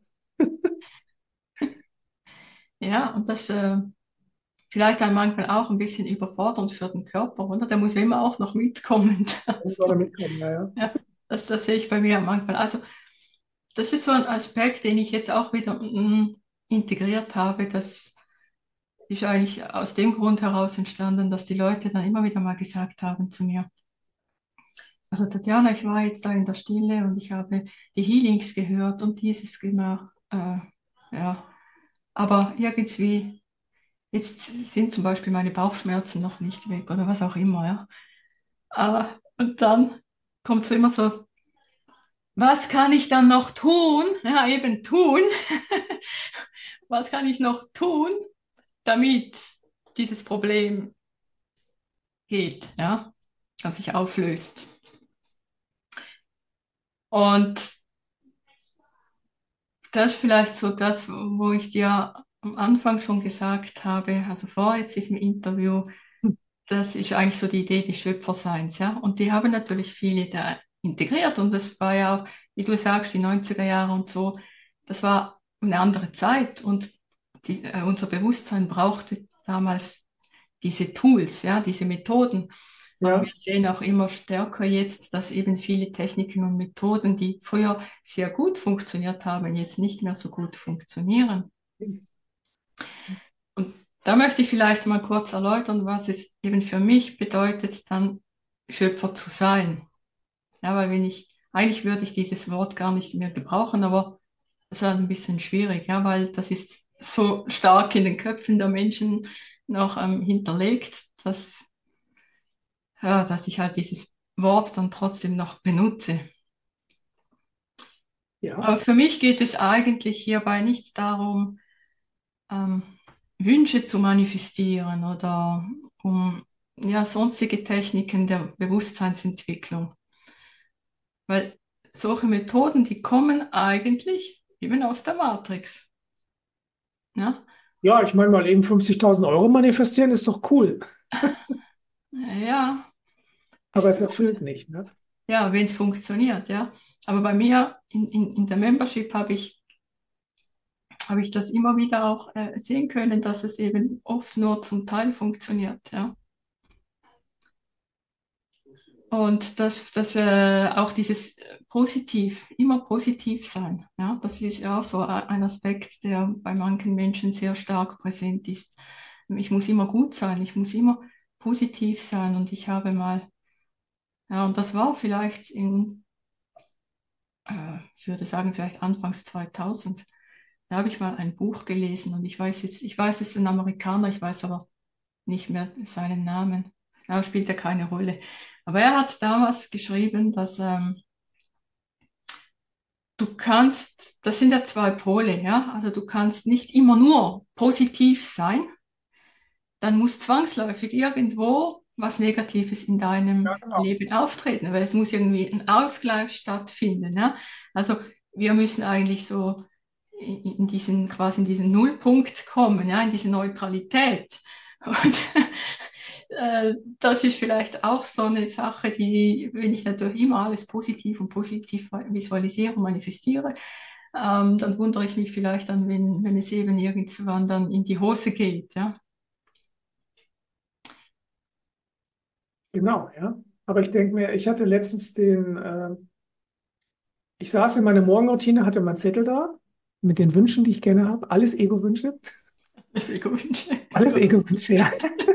Speaker 2: Ja, und das äh, vielleicht dann manchmal auch ein bisschen überfordernd für den Körper, oder? Der muss ja immer auch noch mitkommen.
Speaker 1: Das soll da mitkommen, ja, ja.
Speaker 2: Ja, das, das sehe ich bei mir manchmal. Also das ist so ein Aspekt, den ich jetzt auch wieder mm, integriert habe. Das ist eigentlich aus dem Grund heraus entstanden, dass die Leute dann immer wieder mal gesagt haben zu mir, also Tatjana, ich war jetzt da in der Stille und ich habe die Healings gehört und dieses gemacht. Äh, ja, aber irgendwie, jetzt sind zum Beispiel meine Bauchschmerzen noch nicht weg oder was auch immer, ja. Äh, und dann kommt so immer so, was kann ich dann noch tun? Ja, eben tun. Was kann ich noch tun, damit dieses Problem geht, ja, das sich auflöst? Und das ist vielleicht so das, wo ich dir am Anfang schon gesagt habe, also vor jetzt diesem Interview, das ist eigentlich so die Idee des Schöpferseins, ja. Und die haben natürlich viele da integriert und das war ja auch, wie du sagst, die neunziger Jahre und so, das war eine andere Zeit und die, äh, unser Bewusstsein brauchte damals diese Tools, ja, diese Methoden. Aber
Speaker 1: Ja,
Speaker 2: wir sehen auch immer stärker jetzt, dass eben viele Techniken und Methoden, die früher sehr gut funktioniert haben, jetzt nicht mehr so gut funktionieren. Und da möchte ich vielleicht mal kurz erläutern, was es eben für mich bedeutet, dann Schöpfer zu sein. Ja, weil wenn ich, eigentlich würde ich dieses Wort gar nicht mehr gebrauchen, aber es ist halt ein bisschen schwierig, ja, weil das ist so stark in den Köpfen der Menschen noch ähm, hinterlegt, dass, ja, dass ich halt dieses Wort dann trotzdem noch benutze.
Speaker 1: ja.
Speaker 2: Aber für mich geht es eigentlich hierbei nicht darum, ähm, Wünsche zu manifestieren oder um ja, sonstige Techniken der Bewusstseinsentwicklung. Weil solche Methoden, die kommen eigentlich eben aus der Matrix. Ja,
Speaker 1: Ja, ich meine mal eben fünfzigtausend Euro manifestieren ist doch cool.
Speaker 2: ja,
Speaker 1: Aber es erfüllt nicht, ne?
Speaker 2: ja, wenn es funktioniert, ja. Aber bei mir in, in, in der Membership habe ich, habe ich das immer wieder auch äh, sehen können, dass es eben oft nur zum Teil funktioniert, ja. Und das, das äh, auch dieses positiv, immer positiv sein. Ja, das ist ja auch so ein Aspekt, der bei manchen Menschen sehr stark präsent ist. Ich muss immer gut sein, ich muss immer positiv sein. Und ich habe mal, ja, und das war vielleicht in, äh, ich würde sagen, vielleicht Anfangs zweitausend. Da habe ich mal ein Buch gelesen und ich weiß jetzt, ich weiß, es ist ein Amerikaner, ich weiß aber nicht mehr seinen Namen. Ja, spielt ja keine Rolle. Aber er hat damals geschrieben, dass ähm, du kannst, das sind ja zwei Pole, ja, also du kannst nicht immer nur positiv sein, dann muss zwangsläufig irgendwo was Negatives in
Speaker 1: Ja,
Speaker 2: deinem
Speaker 1: genau.
Speaker 2: Leben auftreten, weil es muss irgendwie ein Ausgleich stattfinden, ja. Also wir müssen eigentlich so in in diesen, quasi in diesen Nullpunkt kommen, ja, in diese Neutralität. Und äh, das ist vielleicht auch so eine Sache, die, wenn ich natürlich immer alles positiv und positiv visualisiere und manifestiere, ähm, dann wundere ich mich vielleicht dann, wenn, wenn es eben irgendwann dann in die Hose geht, ja.
Speaker 1: Genau, ja. Aber ich denke mir, ich hatte letztens den, äh, ich saß in meiner Morgenroutine, hatte meinen Zettel da mit den Wünschen, die ich gerne habe. Alles Ego-Wünsche.
Speaker 2: Das Ego-Wünsche.
Speaker 1: Alles Ego-Wünsche, ja.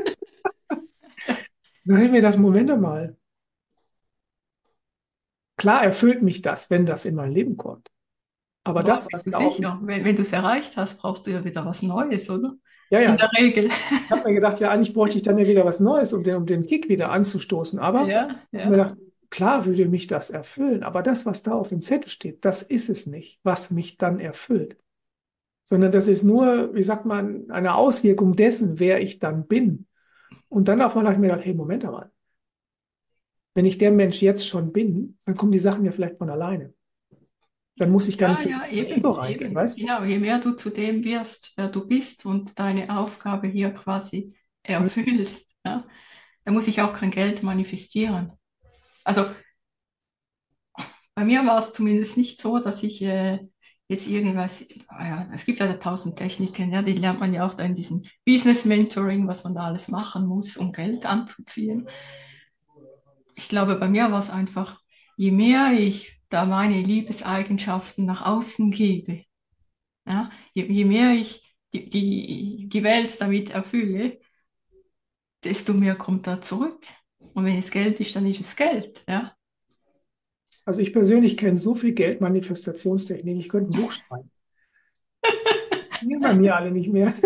Speaker 1: Dann habe ich mir gedacht, Moment mal. Klar erfüllt mich das, wenn das in mein Leben kommt. Aber
Speaker 2: Aber
Speaker 1: das,
Speaker 2: bist
Speaker 1: was
Speaker 2: du
Speaker 1: da auf dem,
Speaker 2: sicher? Wenn, wenn du es erreicht hast, brauchst du ja wieder was Neues, oder?
Speaker 1: ja,
Speaker 2: In
Speaker 1: ja,
Speaker 2: der Regel.
Speaker 1: ich habe mir gedacht, ja, eigentlich bräuchte ich dann ja wieder was Neues, um den, um den Kick wieder anzustoßen. Aber
Speaker 2: Ja,
Speaker 1: ich habe mir
Speaker 2: ja.
Speaker 1: gedacht, klar würde mich das erfüllen. Aber das, was da auf dem Zettel steht, das ist es nicht, was mich dann erfüllt. Sondern das ist nur, wie sagt man, eine Auswirkung dessen, wer ich dann bin. Und dann auf einmal habe ich mir gedacht, hey, Moment mal. Wenn ich der Mensch jetzt schon bin, dann kommen die Sachen ja vielleicht von alleine. Dann muss ich gar
Speaker 2: Ja,
Speaker 1: nicht so in
Speaker 2: ja,
Speaker 1: mein Ego
Speaker 2: eben,
Speaker 1: reingehen,
Speaker 2: eben.
Speaker 1: weißt
Speaker 2: Genau, je mehr du zu dem wirst, wer du bist und deine Aufgabe hier quasi
Speaker 1: du?
Speaker 2: erfüllst, ja, da muss ich auch kein Geld manifestieren. Also bei mir war es zumindest nicht so, dass ich äh, jetzt irgendwas, ah ja, es gibt ja da tausend Techniken, ja, die lernt man ja auch da in diesem Business Mentoring, was man da alles machen muss, um Geld anzuziehen. Ich glaube, bei mir war es einfach, je mehr ich da meine Liebeseigenschaften nach außen gebe, ja, je, je mehr ich die, die, die Welt damit erfülle, desto mehr kommt da zurück. Und wenn es Geld ist, dann ist es Geld, ja.
Speaker 1: Also ich persönlich kenne so viel Geldmanifestationstechnik, ich könnte ein Buch schreiben. Die nehmen bei mir alle nicht mehr.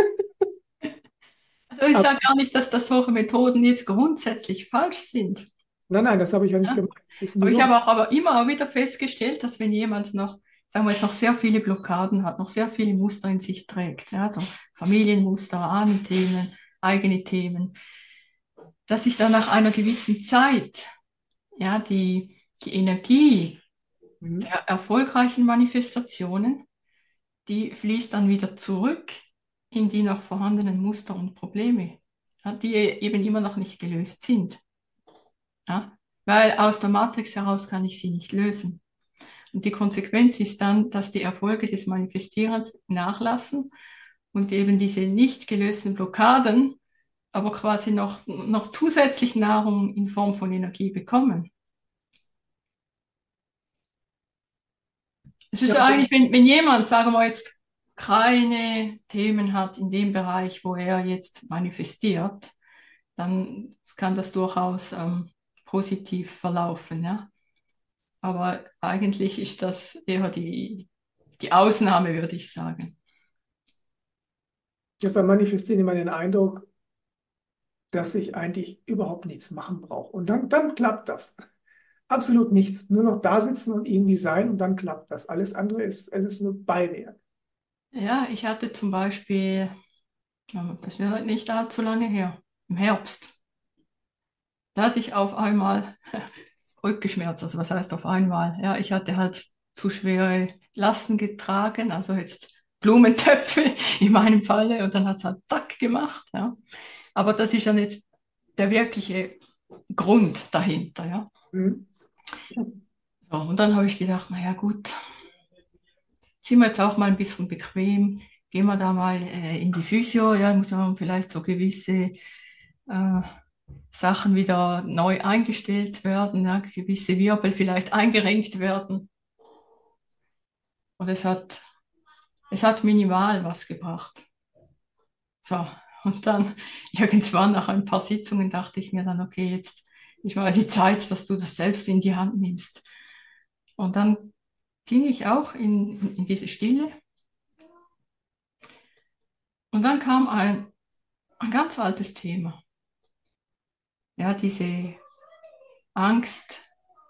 Speaker 2: Also ich
Speaker 1: Aber
Speaker 2: sage gar nicht, dass das solche Methoden jetzt grundsätzlich falsch sind.
Speaker 1: nein, nein, das habe ich ja nicht
Speaker 2: Ja?
Speaker 1: gemacht. Es ist nur
Speaker 2: Aber ich
Speaker 1: so,
Speaker 2: habe auch aber immer wieder festgestellt, dass wenn jemand noch, sagen wir jetzt, noch sehr viele Blockaden hat, noch sehr viele Muster in sich trägt, ja, so Familienmuster, Ahnenthemen, eigene Themen, dass sich dann nach einer gewissen Zeit, ja, die, die Energie
Speaker 1: hm,
Speaker 2: der erfolgreichen Manifestationen, die fließt dann wieder zurück in die noch vorhandenen Muster und Probleme, ja, die eben immer noch nicht gelöst sind. Ja? Weil aus der Matrix heraus kann ich sie nicht lösen. Und die Konsequenz ist dann, dass die Erfolge des Manifestierens nachlassen und eben diese nicht gelösten Blockaden aber quasi noch, noch zusätzlich Nahrung in Form von Energie bekommen. Es ist
Speaker 1: ja,
Speaker 2: ja eigentlich, wenn, wenn jemand, sagen wir jetzt, keine Themen hat in dem Bereich, wo er jetzt manifestiert, dann kann das durchaus ähm, positiv verlaufen, ja. Aber eigentlich ist das eher die, die Ausnahme, würde ich sagen.
Speaker 1: ich habe beim Manifestieren immer den Eindruck, dass ich eigentlich überhaupt nichts machen brauche. Und dann, dann klappt das. Absolut nichts. Nur noch da sitzen und irgendwie sein und dann klappt das. Alles andere ist alles nur Beiwerk.
Speaker 2: Ja, ich hatte zum Beispiel, das ist ja nicht allzu lange her, im Herbst, da hatte ich auf einmal Rückenschmerz. Also was heißt auf einmal? Ja, ich hatte halt zu schwere Lasten getragen, also jetzt Blumentöpfe in meinem Falle und dann hat's halt Tack gemacht, ja. Aber das ist ja nicht der wirkliche Grund dahinter, ja.
Speaker 1: Hm?
Speaker 2: So, und dann habe ich gedacht, na ja, gut, sind wir jetzt auch mal ein bisschen bequem, gehen wir da mal äh, in die Physio, ja, muss man vielleicht so gewisse äh, Sachen wieder neu eingestellt werden, ja, gewisse Wirbel vielleicht eingerenkt werden. Und es hat, es hat minimal was gebracht. So. Und dann irgendwann nach ein paar Sitzungen dachte ich mir dann, okay, jetzt ist mal die Zeit, dass du das selbst in die Hand nimmst. Und dann ging ich auch in, in diese Stille. Und dann kam ein, ein ganz altes Thema. Ja, diese Angst,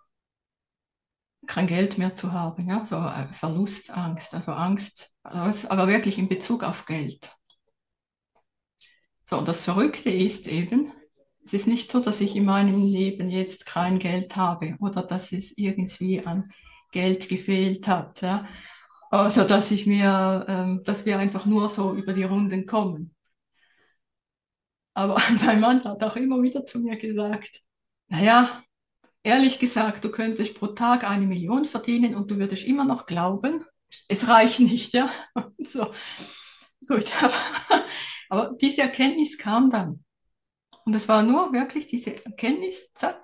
Speaker 2: kein Geld mehr zu haben, ja, so Verlustangst, also Angst, also aber wirklich in Bezug auf Geld. So, und das Verrückte ist eben, es ist nicht so, dass ich in meinem Leben jetzt kein Geld habe oder dass es irgendwie an Geld gefehlt hat, ja, also dass ich mir, ähm, dass wir einfach nur so über die Runden kommen. Aber mein Mann hat auch immer wieder zu mir gesagt, naja, ehrlich gesagt, du könntest pro Tag eine Million verdienen und du würdest immer noch glauben, es reicht nicht, ja. So, gut, aber, aber diese Erkenntnis kam dann. Und es war nur wirklich diese Erkenntnis, zack.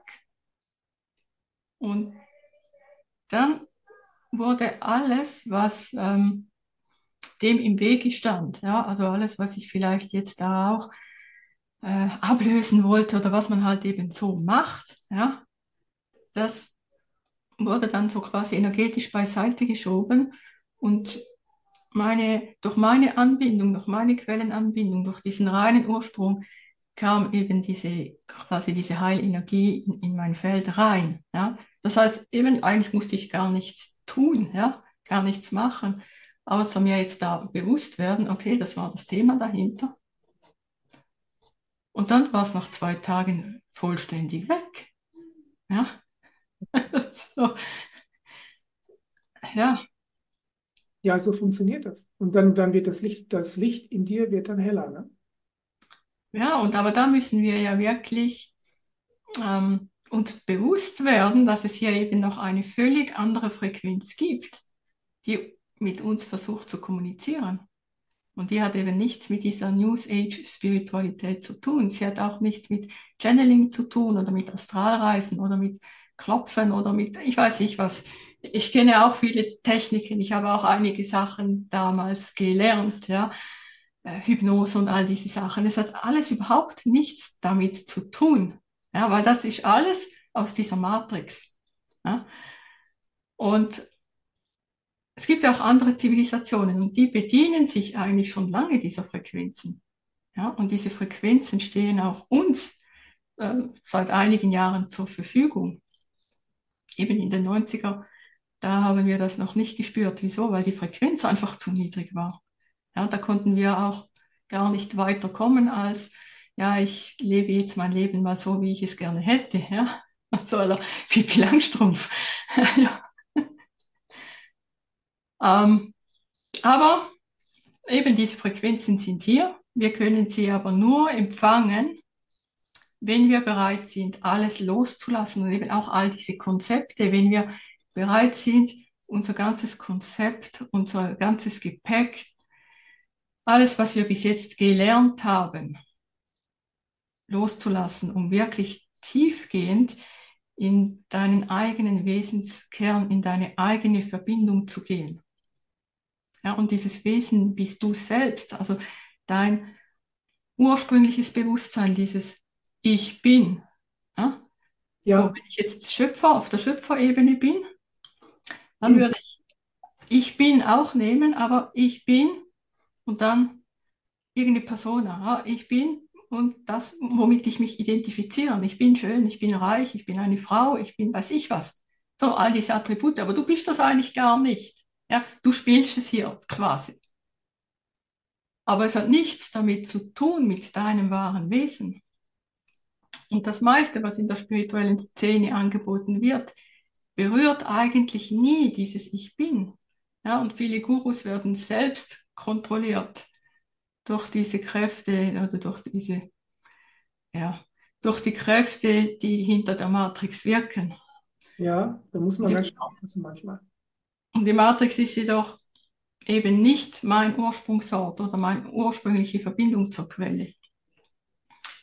Speaker 2: Und dann wurde alles, was ähm, dem im Wege stand, ja, also alles, was ich vielleicht jetzt da auch äh, ablösen wollte oder was man halt eben so macht, ja, das wurde dann so quasi energetisch beiseite geschoben und meine, durch meine Anbindung, durch meine Quellenanbindung, durch diesen reinen Ursprung kam eben diese, quasi diese Heilenergie in, in mein Feld rein, ja. Das heißt, eben eigentlich musste ich gar nichts tun, ja, gar nichts machen, aber zu mir jetzt da bewusst werden, okay, das war das Thema dahinter. Und dann war es nach zwei Tagen vollständig weg, ja. So. Ja.
Speaker 1: Ja, so funktioniert das. Und dann, dann wird das Licht, das Licht in dir wird dann heller, ne?
Speaker 2: Ja, und aber da müssen wir ja wirklich ähm, uns bewusst werden, dass es hier eben noch eine völlig andere Frequenz gibt, die mit uns versucht zu kommunizieren. Und die hat eben nichts mit dieser New Age Spiritualität zu tun. Sie hat auch nichts mit Channeling zu tun oder mit Astralreisen oder mit Klopfen oder mit, ich weiß nicht was. Ich kenne auch viele Techniken. Ich habe auch einige Sachen damals gelernt, ja. Hypnose und all diese Sachen. Es hat alles überhaupt nichts damit zu tun. Ja, weil das ist alles aus dieser Matrix. Ja. Und es gibt ja auch andere Zivilisationen und die bedienen sich eigentlich schon lange dieser Frequenzen. Ja, und diese Frequenzen stehen auch uns äh, seit einigen Jahren zur Verfügung. Eben in den neunziger, da haben wir das noch nicht gespürt. Wieso? Weil die Frequenz einfach zu niedrig war. Ja, da konnten wir auch gar nicht weiterkommen als, ja, ich lebe jetzt mein Leben mal so, wie ich es gerne hätte, ja. Also, oder Pippi Langstrumpf. Ja. Ähm, aber eben diese Frequenzen sind hier. Wir können sie aber nur empfangen, wenn wir bereit sind, alles loszulassen und eben auch all diese Konzepte, wenn wir bereit sind, unser ganzes Konzept, unser ganzes Gepäck, alles, was wir bis jetzt gelernt haben, loszulassen, um wirklich tiefgehend in deinen eigenen Wesenskern, in deine eigene Verbindung zu gehen. Ja, und dieses Wesen bist du selbst, also dein ursprüngliches Bewusstsein, dieses Ich bin. Ja?
Speaker 1: Ja.
Speaker 2: So, wenn ich jetzt Schöpfer auf der Schöpferebene bin, dann
Speaker 1: Mhm.
Speaker 2: würde ich Ich bin auch nehmen, aber ich bin und dann irgendeine Persona. Ja? Ich bin und das, womit ich mich identifiziere. Ich bin schön, ich bin reich, ich bin eine Frau, ich bin weiß ich was. So, all diese Attribute, aber du bist das eigentlich gar nicht. Ja, du spielst es hier quasi. Aber es hat nichts damit zu tun mit deinem wahren Wesen. Und das meiste, was in der spirituellen Szene angeboten wird, berührt eigentlich nie dieses Ich Bin. Ja, und viele Gurus werden selbst kontrolliert durch diese Kräfte oder durch diese, ja, durch die Kräfte, die hinter der Matrix wirken.
Speaker 1: Ja, da muss man
Speaker 2: Und
Speaker 1: ganz
Speaker 2: die,
Speaker 1: schön aufpassen manchmal.
Speaker 2: und die Matrix ist jedoch eben nicht mein Ursprungsort oder meine ursprüngliche Verbindung zur Quelle.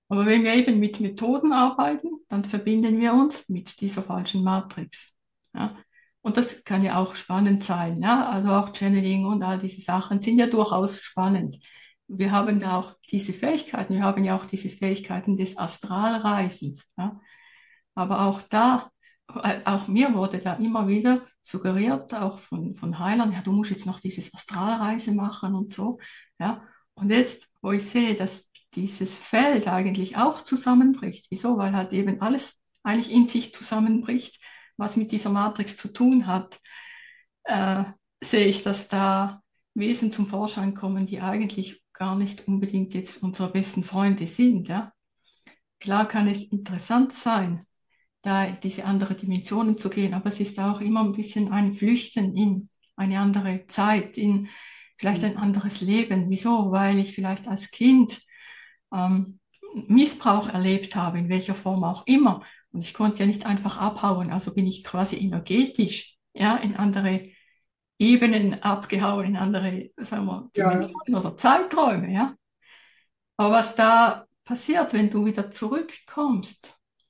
Speaker 2: Aber wenn wir eben mit Methoden arbeiten, dann verbinden wir uns mit dieser falschen Matrix. Ja. Und das kann ja auch spannend sein. Ja. Also auch Channeling und all diese Sachen sind ja durchaus spannend. Wir haben da auch diese Fähigkeiten. Wir haben ja auch diese Fähigkeiten des Astralreisens. Ja. Aber auch da, äh, auch mir wurde da immer wieder suggeriert, auch von, von Heilern, ja, du musst jetzt noch dieses Astralreise machen und so. Ja. Und jetzt, wo ich sehe, dass dieses Feld eigentlich auch zusammenbricht. Wieso? Weil halt eben alles eigentlich in sich zusammenbricht, was mit dieser Matrix zu tun hat, äh, sehe ich, dass da Wesen zum Vorschein kommen, die eigentlich gar nicht unbedingt jetzt unsere besten Freunde sind. Ja. Klar kann es interessant sein, da diese andere Dimensionen zu gehen, aber es ist auch immer ein bisschen ein Flüchten in eine andere Zeit, in vielleicht ein anderes Leben. Wieso? Weil ich vielleicht als Kind ähm, Missbrauch erlebt habe, in welcher Form auch immer. Und ich konnte ja nicht einfach abhauen, also bin ich quasi energetisch, ja, in andere Ebenen abgehauen, in andere, sagen wir,
Speaker 1: Ja,
Speaker 2: Dimensionen oder Zeiträume, ja. Aber was da passiert, wenn du wieder zurückkommst,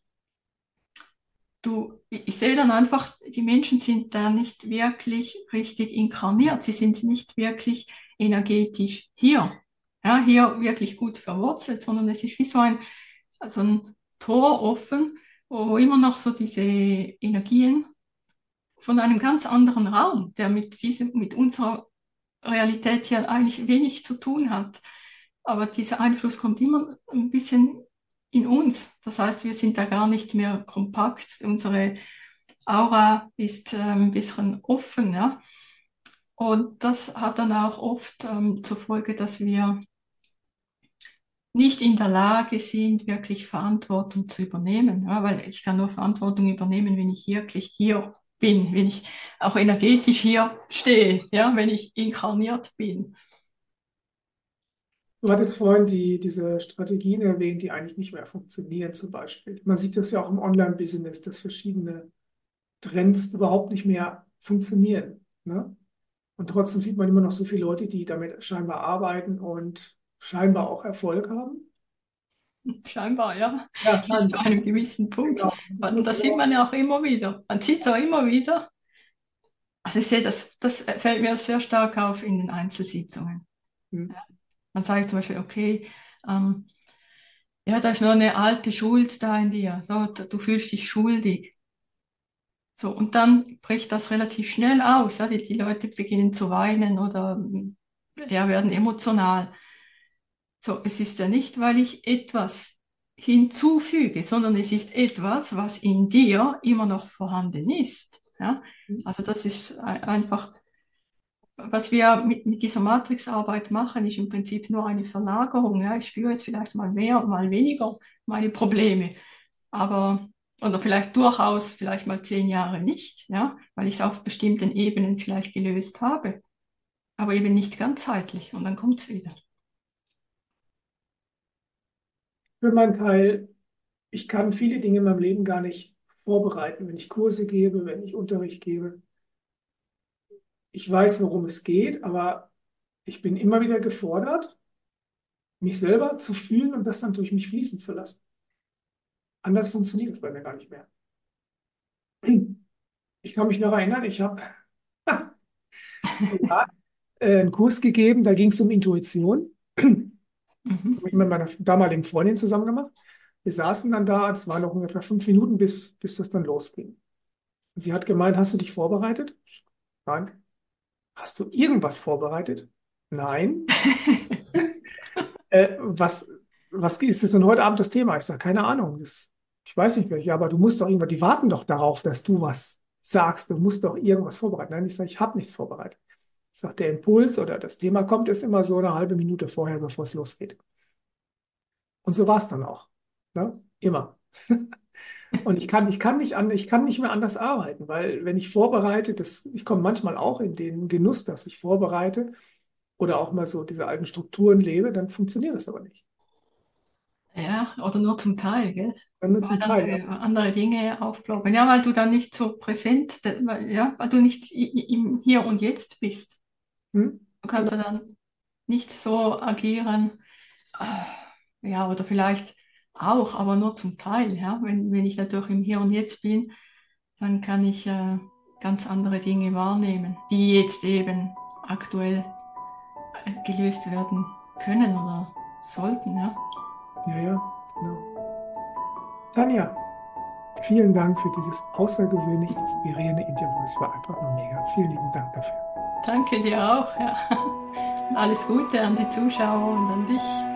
Speaker 2: du, ich sehe dann einfach, die Menschen sind da nicht wirklich richtig inkarniert. Sie sind nicht wirklich energetisch hier. Ja, hier wirklich gut verwurzelt, sondern es ist wie so ein, so ein Tor offen, wo immer noch so diese Energien von einem ganz anderen Raum, der mit diesem, mit unserer Realität hier eigentlich wenig zu tun hat. Aber dieser Einfluss kommt immer ein bisschen in uns. Das heißt, wir sind da gar nicht mehr kompakt. Unsere Aura ist äh, ein bisschen offen, ja. Und das hat dann auch oft ähm, zur Folge, dass wir nicht in der Lage sind, wirklich Verantwortung zu übernehmen. Ja, weil ich kann nur Verantwortung übernehmen, wenn ich wirklich hier bin, wenn ich auch energetisch hier stehe, ja, wenn ich inkarniert bin.
Speaker 1: du hattest vorhin die, diese Strategien erwähnt, die eigentlich nicht mehr funktionieren, zum Beispiel. Man sieht das ja auch im Online-Business, dass verschiedene Trends überhaupt nicht mehr funktionieren. Ne? Und trotzdem sieht man immer noch so viele Leute, die damit scheinbar arbeiten und scheinbar auch Erfolg haben.
Speaker 2: Scheinbar, ja,
Speaker 1: Ja,
Speaker 2: bis zu
Speaker 1: scheinbar.
Speaker 2: einem gewissen Punkt.
Speaker 1: Genau. Das
Speaker 2: Und
Speaker 1: muss
Speaker 2: das
Speaker 1: man
Speaker 2: sieht
Speaker 1: auch.
Speaker 2: man ja auch immer wieder. Man sieht da immer wieder. Also ich sehe, das, das fällt mir sehr stark auf in den Einzelsitzungen.
Speaker 1: Hm.
Speaker 2: Man sagt zum Beispiel, okay, ähm, ja, da ist nur eine alte Schuld da in dir. So, du fühlst dich schuldig. So, und dann bricht das relativ schnell aus. Ja? Die, die Leute beginnen zu weinen oder ja, werden emotional. So, es ist ja nicht, weil ich etwas hinzufüge, sondern es ist etwas, was in dir immer noch vorhanden ist. Ja? Also das ist einfach, was wir mit, mit dieser Matrixarbeit machen, ist im Prinzip nur eine Verlagerung. Ja? Ich spüre jetzt vielleicht mal mehr, mal weniger meine Probleme, aber oder vielleicht durchaus vielleicht mal zehn Jahre nicht, ja, weil ich es auf bestimmten Ebenen vielleicht gelöst habe, aber eben nicht ganzheitlich und dann kommt es wieder.
Speaker 1: Für meinen Teil, ich kann viele Dinge in meinem Leben gar nicht vorbereiten, wenn ich Kurse gebe, wenn ich Unterricht gebe. Ich weiß, worum es geht, aber ich bin immer wieder gefordert, mich selber zu fühlen und das dann durch mich fließen zu lassen. Anders funktioniert es bei mir gar nicht mehr. Ich kann mich noch erinnern, ich habe ja, äh, einen Kurs gegeben, da ging es um Intuition.
Speaker 2: Mhm.
Speaker 1: Habe ich mit meiner damaligen Freundin zusammen gemacht. Wir saßen dann da, es waren noch ungefähr fünf Minuten, bis, bis das dann losging. Sie hat gemeint, hast du dich vorbereitet? Nein. Hast du irgendwas vorbereitet? Nein. Äh, was, was ist das denn heute Abend das Thema? Ich sage, keine Ahnung. Das, ich weiß nicht welche, aber du musst doch irgendwas, die warten doch darauf, dass du was sagst. Du musst doch irgendwas vorbereiten. Nein, ich sage, ich habe nichts vorbereitet. Ich sage, der Impuls oder das Thema kommt ist immer so eine halbe Minute vorher, bevor es losgeht. Und so war es dann auch. Ne? Immer. Und ich kann, ich kann nicht an, ich kann nicht mehr anders arbeiten, weil wenn ich vorbereite, das, ich komme manchmal auch in den Genuss, dass ich vorbereite oder auch mal so diese alten Strukturen lebe, dann funktioniert das aber nicht.
Speaker 2: Ja, oder nur zum Teil, gell?
Speaker 1: Dann nur
Speaker 2: Weil
Speaker 1: zum
Speaker 2: dann
Speaker 1: Teil, ja.
Speaker 2: äh, andere Dinge aufploppen. Ja, weil du dann nicht so präsent, weil, ja, weil du nicht i- i- im Hier und Jetzt bist.
Speaker 1: Hm?
Speaker 2: Du kannst
Speaker 1: Genau.
Speaker 2: ja dann nicht so agieren. Ah, ja, oder vielleicht auch, aber nur zum Teil. Ja? Wenn, wenn ich natürlich im Hier und Jetzt bin, dann kann ich äh, ganz andere Dinge wahrnehmen, die jetzt eben aktuell äh, gelöst werden können oder sollten. Ja,
Speaker 1: Ja, ja, genau. Tanja, vielen Dank für dieses außergewöhnlich inspirierende Interview. Es war einfach nur mega. Vielen lieben Dank dafür.
Speaker 2: danke dir auch. Ja. Alles Gute an die Zuschauer und an dich.